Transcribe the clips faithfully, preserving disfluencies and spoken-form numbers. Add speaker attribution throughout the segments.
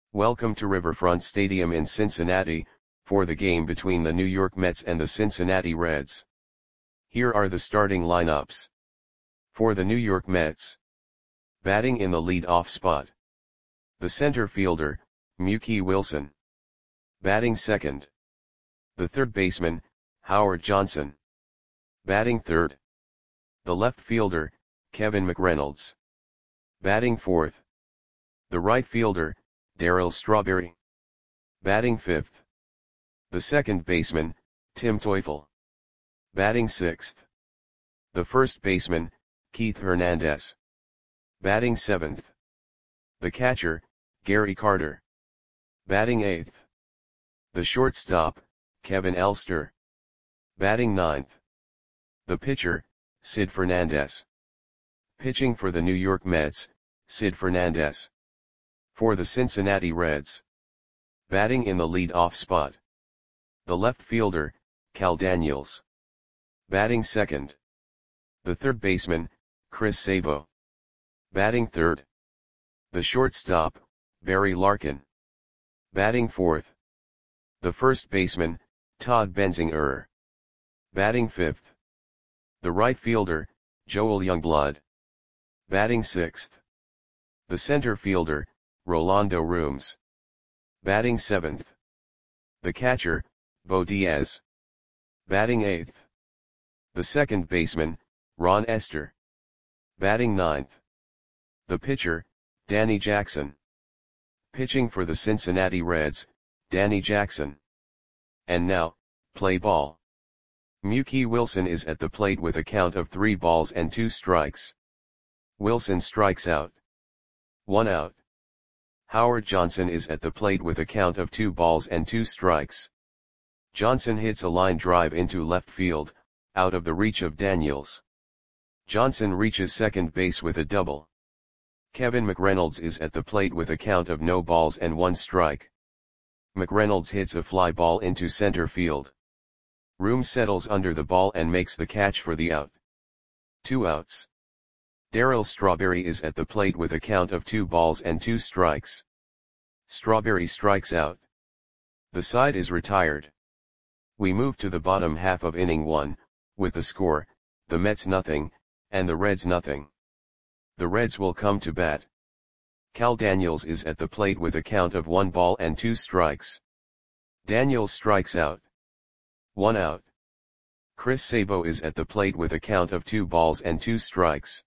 Speaker 1: Welcome to Riverfront Stadium in Cincinnati, for the game between the New York Mets and the Cincinnati Reds. Here are the starting lineups. For the New York Mets. Batting in the lead-off spot. The center fielder, Mookie Wilson. Batting second. The third baseman, Howard Johnson. Batting third. The left fielder, Kevin McReynolds. Batting fourth. The right fielder, Darryl Strawberry. Batting fifth. The second baseman, Tim Teufel. Batting sixth. The first baseman, Keith Hernandez. Batting seventh. The catcher, Gary Carter. Batting eighth. The shortstop, Kevin Elster. Batting ninth. The pitcher, Sid Fernandez. Pitching for the New York Mets, Sid Fernandez. For the Cincinnati Reds. Batting in the lead-off spot. The left fielder, Cal Daniels. Batting second. The third baseman, Chris Sabo. Batting third. The shortstop, Barry Larkin. Batting fourth. The first baseman, Todd Benzinger. Batting fifth. The right fielder, Joel Youngblood. Batting sixth. The center fielder, Rolando Rooms. Batting seventh. The catcher, Bo Diaz. Batting eighth. The second baseman, Ron Esther. Batting ninth. The pitcher, Danny Jackson. Pitching for the Cincinnati Reds, Danny Jackson. And now, play ball. Mookie Wilson is at the plate with a count of three balls and two strikes. Wilson strikes out. One out. Howard Johnson is at the plate with a count of two balls and two strikes. Johnson hits a line drive into left field, out of the reach of Daniels. Johnson reaches second base with a double. Kevin McReynolds is at the plate with a count of no balls and one strike. McReynolds hits a fly ball into center field. Rooms settles under the ball and makes the catch for the out. Two outs. Darryl Strawberry is at the plate with a count of two balls and two strikes. Strawberry strikes out. The side is retired. We move to the bottom half of inning one, with the score, the Mets nothing, and the Reds nothing. The Reds will come to bat. Cal Daniels is at the plate with a count of one ball and two strikes. Daniels strikes out. One out. Chris Sabo is at the plate with a count of two balls and two strikes.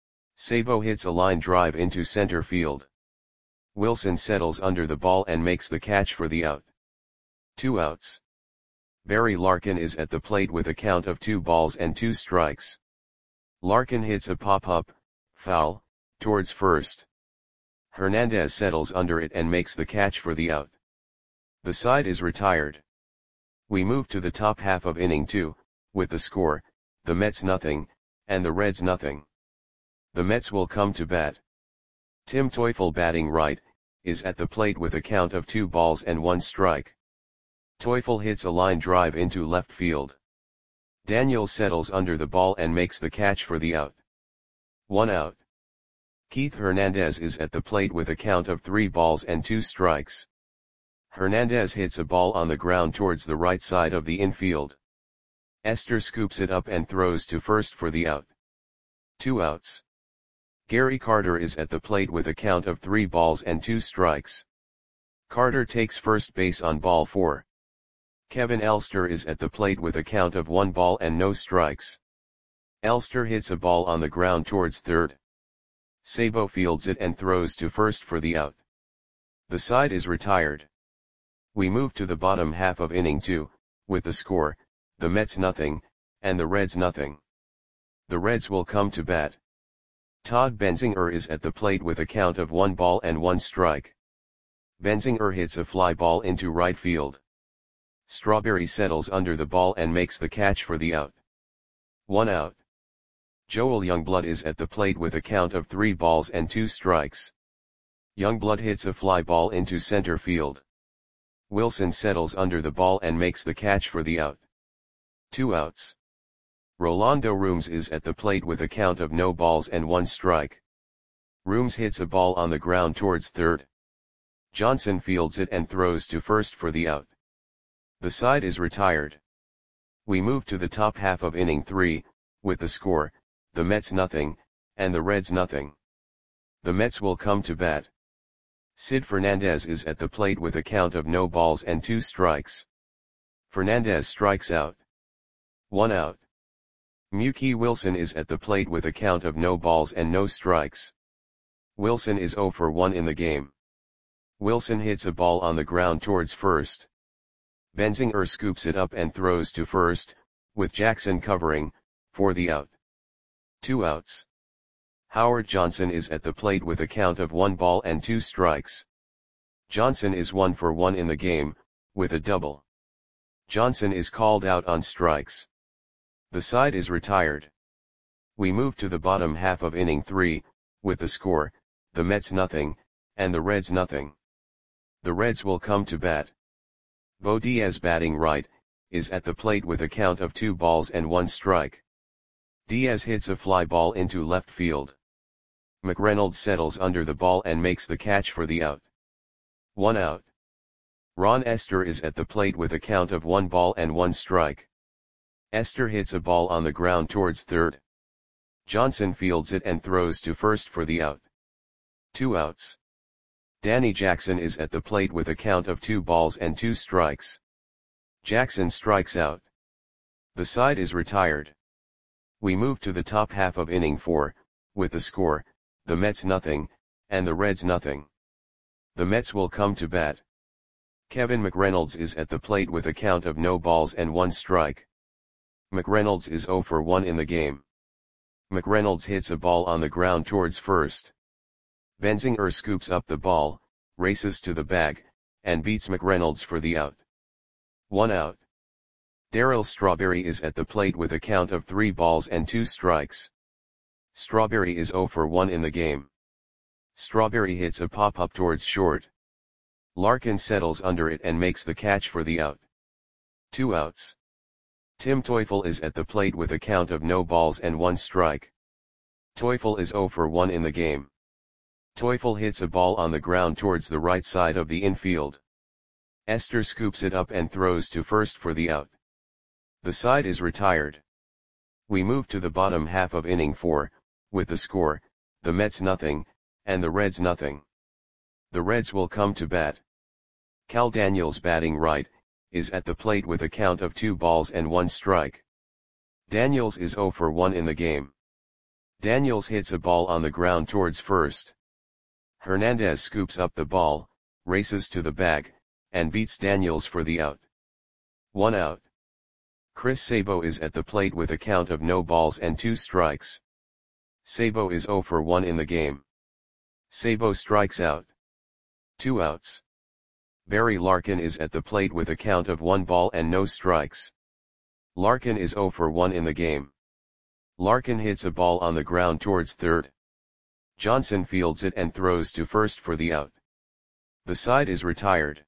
Speaker 1: Sabo hits a line drive into center field. Wilson settles under the ball and makes the catch for the out. Two outs. Barry Larkin is at the plate with a count of two balls and two strikes. Larkin hits a pop-up, foul, towards first. Hernandez settles under it and makes the catch for the out. The side is retired. We move to the top half of inning two, with the score, the Mets nothing, and the Reds nothing. The Mets will come to bat. Tim Teufel, batting right, is at the plate with a count of two balls and one strike. Teufel hits a line drive into left field. Daniels settles under the ball and makes the catch for the out. One out. Keith Hernandez is at the plate with a count of three balls and two strikes. Hernandez hits a ball on the ground towards the right side of the infield. Esther scoops it up and throws to first for the out. Two outs. Gary Carter is at the plate with a count of three balls and two strikes. Carter takes first base on ball four. Kevin Elster is at the plate with a count of one ball and no strikes. Elster hits a ball on the ground towards third. Sabo fields it and throws to first for the out. The side is retired. We move to the bottom half of inning two, with the score, the Mets nothing, and the Reds nothing. The Reds will come to bat. Todd Benzinger is at the plate with a count of one ball and one strike. Benzinger hits a fly ball into right field. Strawberry settles under the ball and makes the catch for the out. One out. Joel Youngblood is at the plate with a count of three balls and two strikes. Youngblood hits a fly ball into center field. Wilson settles under the ball and makes the catch for the out. Two outs. Rolando Rooms is at the plate with a count of no balls and one strike. Rooms hits a ball on the ground towards third. Johnson fields it and throws to first for the out. The side is retired. We move to the top half of inning three, with the score, the Mets nothing, and the Reds nothing. The Mets will come to bat. Sid Fernandez is at the plate with a count of no balls and two strikes. Fernandez strikes out. One out. Mookie Wilson is at the plate with a count of no balls and no strikes. Wilson is zero for one in the game. Wilson hits a ball on the ground towards first. Benzinger scoops it up and throws to first, with Jackson covering, for the out. Two outs. Howard Johnson is at the plate with a count of one ball and two strikes. Johnson is one for one in the game, with a double. Johnson is called out on strikes. The side is retired. We move to the bottom half of inning three, with the score, the Mets nothing, and the Reds nothing. The Reds will come to bat. Bo Diaz batting right, is at the plate with a count of two balls and one strike. Diaz hits a fly ball into left field. McReynolds settles under the ball and makes the catch for the out. One out. Ron Estes is at the plate with a count of one ball and one strike. Estes hits a ball on the ground towards third. Johnson fields it and throws to first for the out. Two outs. Danny Jackson is at the plate with a count of two balls and two strikes. Jackson strikes out. The side is retired. We move to the top half of inning four, with the score, the Mets nothing, and the Reds nothing. The Mets will come to bat. Kevin McReynolds is at the plate with a count of no balls and one strike. McReynolds is zero for one in the game. McReynolds hits a ball on the ground towards first. Benzinger scoops up the ball, races to the bag, and beats McReynolds for the out. One out. Darryl Strawberry is at the plate with a count of three balls and two strikes. Strawberry is zero for one in the game. Strawberry hits a pop-up towards short. Larkin settles under it and makes the catch for the out. Two outs. Tim Teufel is at the plate with a count of no balls and one strike. Teufel is zero for one in the game. Teufel hits a ball on the ground towards the right side of the infield. Estes scoops it up and throws to first for the out. The side is retired. We move to the bottom half of inning four, with the score, the Mets nothing, and the Reds nothing. The Reds will come to bat. Cal Daniels batting right, is at the plate with a count of two balls and one strike. Daniels is zero for one in the game. Daniels hits a ball on the ground towards first. Hernandez scoops up the ball, races to the bag, and beats Daniels for the out. One out. Chris Sabo is at the plate with a count of no balls and two strikes. Sabo is zero for one in the game. Sabo strikes out. Two outs. Barry Larkin is at the plate with a count of one ball and no strikes. Larkin is zero for one in the game. Larkin hits a ball on the ground towards third. Johnson fields it and throws to first for the out. The side is retired.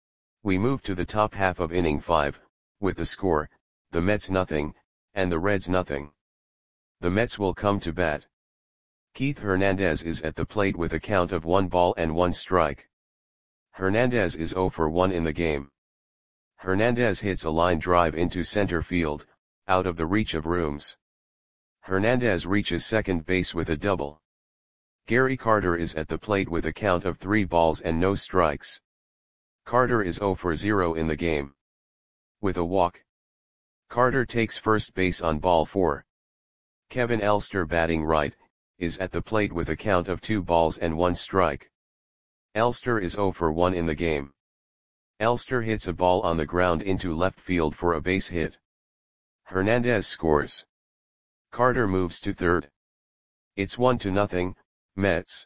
Speaker 1: We move to the top half of inning five, with the score, the Mets nothing, and the Reds nothing. The Mets will come to bat. Keith Hernandez is at the plate with a count of one ball and one strike. Hernandez is zero for one in the game. Hernandez hits a line drive into center field, out of the reach of rooms. Hernandez reaches second base with a double. Gary Carter is at the plate with a count of three balls and no strikes. Carter is zero for zero in the game. With a walk. Carter takes first base on ball four. Kevin Elster batting right, is at the plate with a count of two balls and one strike. Elster is zero for one in the game. Elster hits a ball on the ground into left field for a base hit. Hernandez scores. Carter moves to third. It's one to nothing, Mets.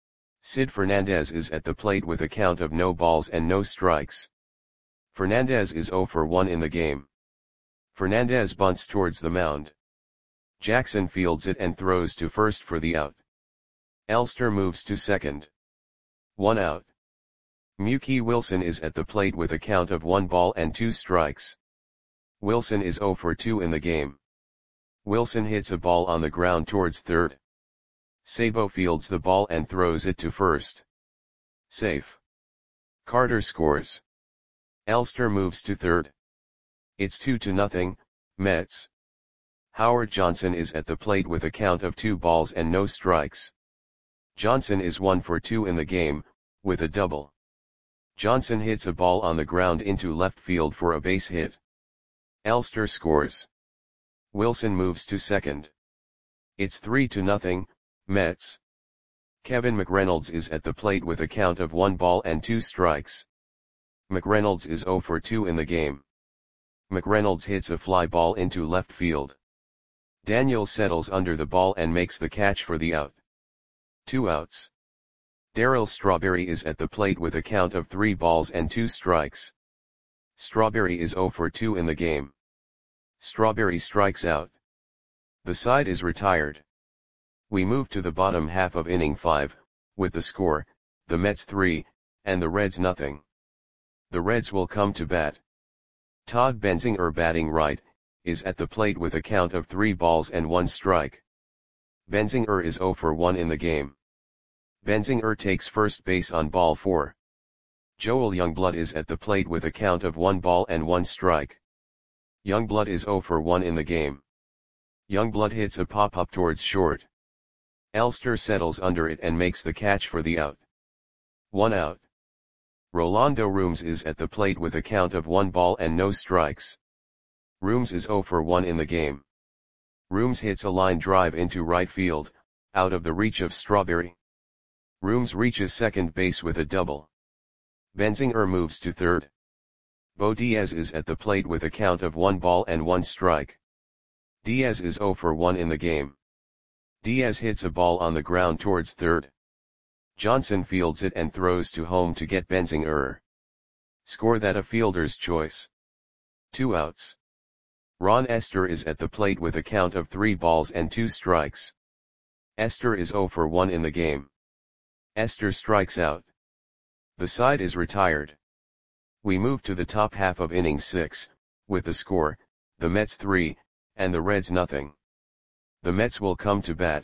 Speaker 1: Sid Fernandez is at the plate with a count of no balls and no strikes. Fernandez is zero for one in the game. Fernandez bunts towards the mound. Jackson fields it and throws to first for the out. Elster moves to second. One out. Mookie Wilson is at the plate with a count of one ball and two strikes. Wilson is zero for two in the game. Wilson hits a ball on the ground towards third. Sabo fields the ball and throws it to first. Safe. Carter scores. Elster moves to third. It's two to nothing, Mets. Howard Johnson is at the plate with a count of two balls and no strikes. Johnson is one for two in the game, with a double. Johnson hits a ball on the ground into left field for a base hit. Elster scores. Wilson moves to second. It's three to nothing, Mets. Kevin McReynolds is at the plate with a count of one ball and two strikes. McReynolds is zero for two in the game. McReynolds hits a fly ball into left field. Daniels settles under the ball and makes the catch for the out. Two outs. Darryl Strawberry is at the plate with a count of three balls and two strikes. Strawberry is zero for two in the game. Strawberry strikes out. The side is retired. We move to the bottom half of inning five, with the score, the Mets three, and the Reds nothing. The Reds will come to bat. Todd Benzinger, batting right, is at the plate with a count of three balls and one strike. Benzinger is zero for one in the game. Benzinger takes first base on ball four. Joel Youngblood is at the plate with a count of one ball and one strike. Youngblood is zero for one in the game. Youngblood hits a pop-up towards short. Elster settles under it and makes the catch for the out. One out. Rolando Rooms is at the plate with a count of one ball and no strikes. Rooms is zero for one in the game. Rooms hits a line drive into right field, out of the reach of Strawberry. Rooms reaches second base with a double. Benzinger moves to third. Bo Diaz is at the plate with a count of one ball and one strike. Diaz is zero for one in the game. Diaz hits a ball on the ground towards third. Johnson fields it and throws to home to get Benzinger. Score that a fielder's choice. Two outs. Ron Estes is at the plate with a count of three balls and two strikes. Estes is zero for one in the game. Estes strikes out. The side is retired. We move to the top half of inning six, with the score, the Mets three, and the Reds nothing. The Mets will come to bat.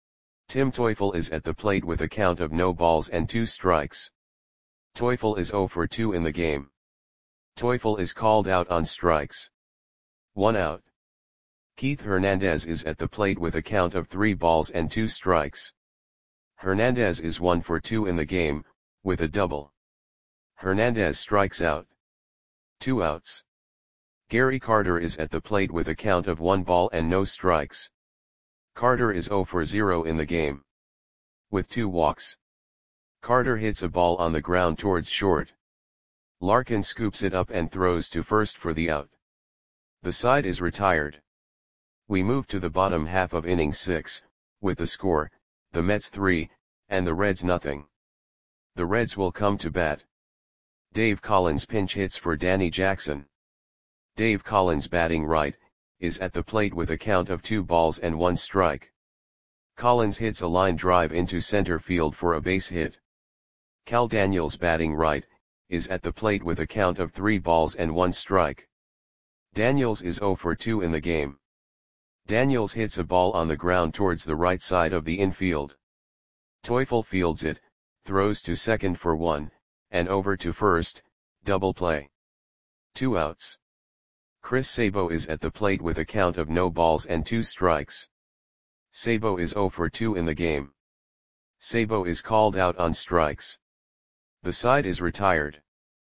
Speaker 1: Tim Teufel is at the plate with a count of no balls and two strikes. Teufel is zero for two in the game. Teufel is called out on strikes. One out. Keith Hernandez is at the plate with a count of three balls and two strikes. Hernandez is one for two in the game, with a double. Hernandez strikes out. Two outs. Gary Carter is at the plate with a count of one ball and no strikes. Carter is zero for zero in the game. With two walks. Carter hits a ball on the ground towards short. Larkin scoops it up and throws to first for the out. The side is retired. We move to the bottom half of inning six, with the score, the Mets three, and the Reds nothing. The Reds will come to bat. Dave Collins pinch hits for Danny Jackson. Dave Collins, batting right, is at the plate with a count of two balls and one strike. Collins hits a line drive into center field for a base hit. Cal Daniels, batting right, is at the plate with a count of three balls and one strike. Daniels is zero for two in the game. Daniels hits a ball on the ground towards the right side of the infield. Teufel fields it, throws to second for one, and over to first, double play. Two outs. Chris Sabo is at the plate with a count of no balls and two strikes. Sabo is zero for two in the game. Sabo is called out on strikes. The side is retired.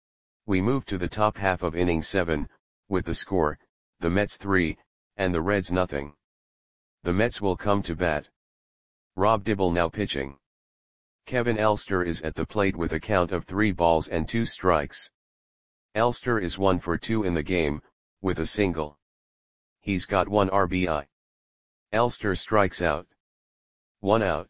Speaker 1: We move to the top half of inning seven, with the score, the Mets three, and the Reds nothing. The Mets will come to bat. Rob Dibble now pitching. Kevin Elster is at the plate with a count of three balls and two strikes. Elster is one for two in the game, with a single. He's got one R B I. Elster strikes out. One out.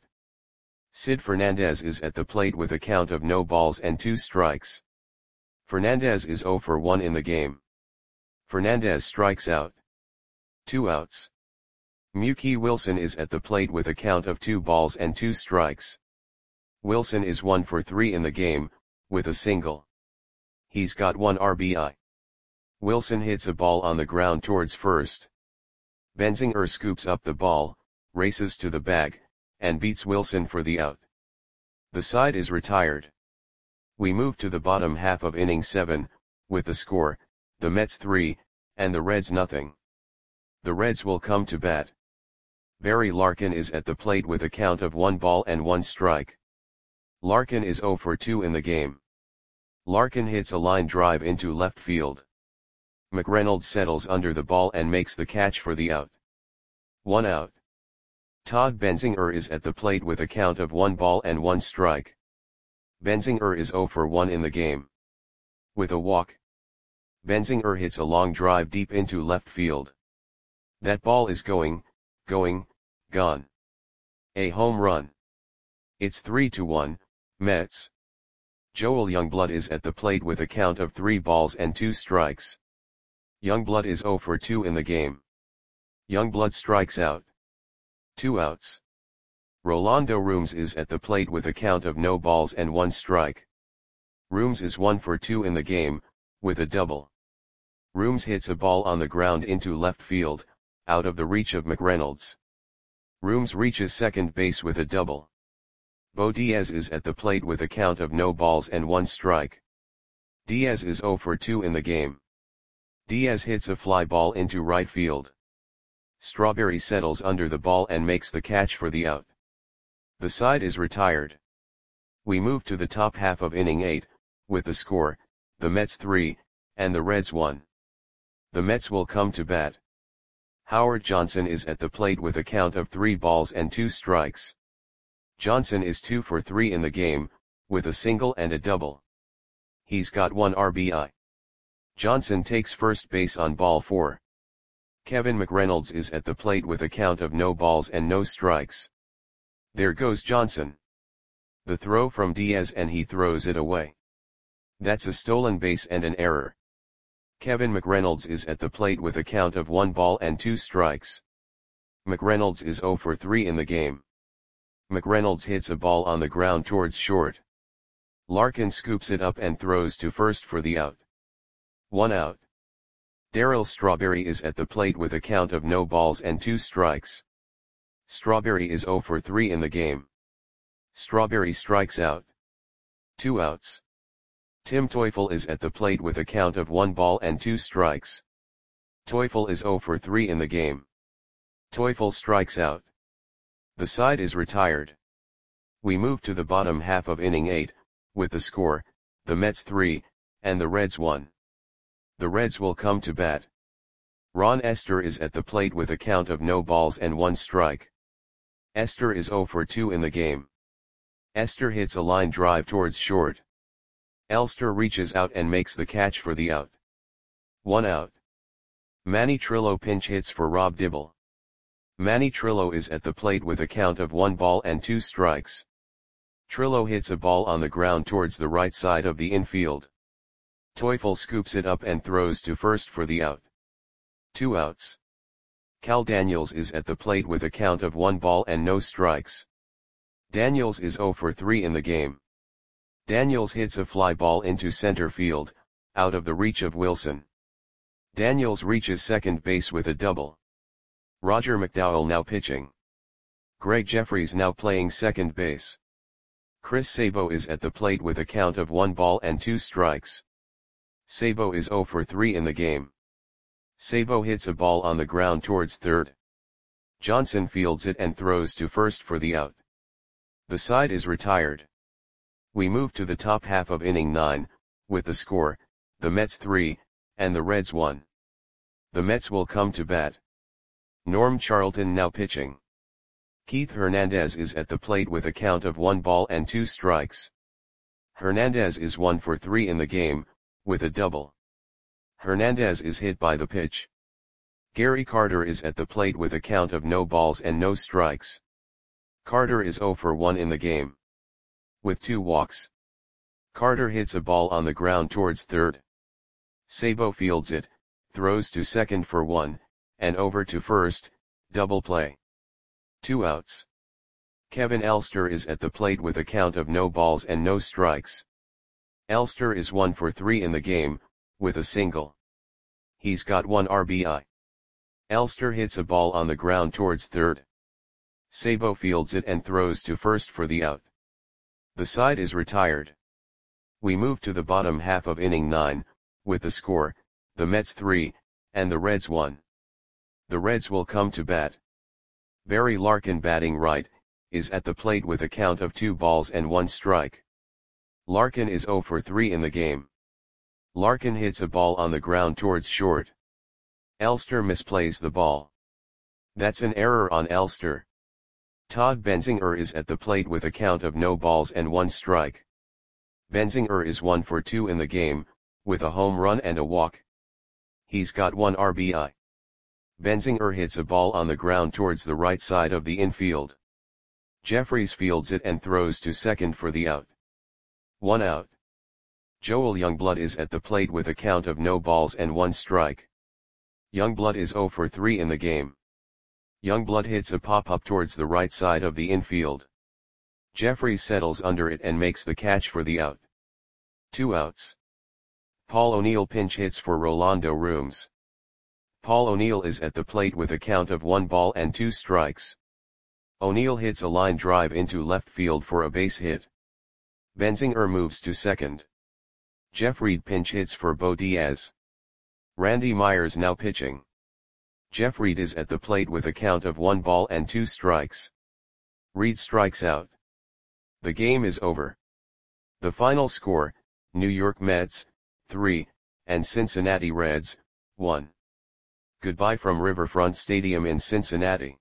Speaker 1: Sid Fernandez is at the plate with a count of no balls and two strikes. Fernandez is zero for one in the game. Fernandez strikes out. Two outs. Mookie Wilson is at the plate with a count of two balls and two strikes. Wilson is one for three in the game, with a single. He's got one R B I. Wilson hits a ball on the ground towards first. Benzinger scoops up the ball, races to the bag, and beats Wilson for the out. The side is retired. We move to the bottom half of inning seven, with the score, the Mets three, and the Reds nothing. The Reds will come to bat. Barry Larkin is at the plate with a count of one ball and one strike. Larkin is oh for two in the game. Larkin hits a line drive into left field. McReynolds settles under the ball and makes the catch for the out. One out. Todd Benzinger is at the plate with a count of one ball and one strike. Benzinger is oh for one in the game. With a walk. Benzinger hits a long drive deep into left field. That ball is going, going, gone. A home run. It's three to one, Mets. Joel Youngblood is at the plate with a count of three balls and two strikes. Youngblood is oh for two in the game. Youngblood strikes out. Two outs. Rolando Rooms is at the plate with a count of no balls and one strike. Rooms is one for two in the game, with a double. Rooms hits a ball on the ground into left field, out of the reach of McReynolds. Rooms reaches second base with a double. Bo Diaz is at the plate with a count of no balls and one strike. Diaz is oh for two in the game. Diaz hits a fly ball into right field. Strawberry settles under the ball and makes the catch for the out. The side is retired. We move to the top half of inning eight, with the score, the Mets three, and the Reds one. The Mets will come to bat. Howard Johnson is at the plate with a count of three balls and two strikes. Johnson is two for three in the game, with a single and a double. He's got one R B I. Johnson takes first base on ball four. Kevin McReynolds is at the plate with a count of no balls and no strikes. There goes Johnson. The throw from Diaz and he throws it away. That's a stolen base and an error. Kevin McReynolds is at the plate with a count of one ball and two strikes. McReynolds is oh for three in the game. McReynolds hits a ball on the ground towards short. Larkin scoops it up and throws to first for the out. One out. Darryl Strawberry is at the plate with a count of no balls and two strikes. Strawberry is oh for three in the game. Strawberry strikes out. Two outs. Tim Teufel is at the plate with a count of one ball and two strikes. Teufel is oh for three in the game. Teufel strikes out. The side is retired. We move to the bottom half of inning eight, with the score, the Mets three, and the Reds one. The Reds will come to bat. Ron Esther is at the plate with a count of no balls and one strike. Esther is oh for two in the game. Esther hits a line drive towards short. Elster reaches out and makes the catch for the out. One out. Manny Trillo pinch hits for Rob Dibble. Manny Trillo is at the plate with a count of one ball and two strikes. Trillo hits a ball on the ground towards the right side of the infield. Teufel scoops it up and throws to first for the out. Two outs. Cal Daniels is at the plate with a count of one ball and no strikes. Daniels is oh for three in the game. Daniels hits a fly ball into center field, out of the reach of Wilson. Daniels reaches second base with a double. Roger McDowell now pitching. Greg Jeffries now playing second base. Chris Sabo is at the plate with a count of one ball and two strikes. Sabo is oh for three in the game. Sabo hits a ball on the ground towards third. Johnson fields it and throws to first for the out. The side is retired. We move to the top half of inning nine, with the score, the Mets three, and the Reds one. The Mets will come to bat. Norm Charlton now pitching. Keith Hernandez is at the plate with a count of one ball and two strikes. Hernandez is one for three in the game, with a double. Hernandez is hit by the pitch. Gary Carter is at the plate with a count of no balls and no strikes. Carter is oh for one in the game. With two walks. Carter hits a ball on the ground towards third. Sabo fields it, throws to second for one, and over to first, double play. Two outs. Kevin Elster is at the plate with a count of no balls and no strikes. Elster is one for three in the game, with a single. He's got one R B I. Elster hits a ball on the ground towards third. Sabo fields it and throws to first for the out. The side is retired. We move to the bottom half of inning nine, with the score, the Mets three, and the Reds one. The Reds will come to bat. Barry Larkin, batting right, is at the plate with a count of two balls and one strike. Larkin is zero for three in the game. Larkin hits a ball on the ground towards short. Elster misplays the ball. That's an error on Elster. Todd Benzinger is at the plate with a count of no balls and one strike. Benzinger is one for two in the game, with a home run and a walk. He's got one R B I. Benzinger hits a ball on the ground towards the right side of the infield. Jeffries fields it and throws to second for the out. One out. Joel Youngblood is at the plate with a count of no balls and one strike. Youngblood is zero for three in the game. Youngblood hits a pop-up towards the right side of the infield. Jeffries settles under it and makes the catch for the out. Two outs. Paul O'Neill pinch hits for Rolando Rooms. Paul O'Neill is at the plate with a count of one ball and two strikes. O'Neill hits a line drive into left field for a base hit. Benzinger moves to second. Jeff Reed pinch hits for Bo Diaz. Randy Myers now pitching. Jeff Reed is at the plate with a count of one ball and two strikes. Reed strikes out. The game is over. The final score, New York Mets, three, and Cincinnati Reds, one. Goodbye from Riverfront Stadium in Cincinnati.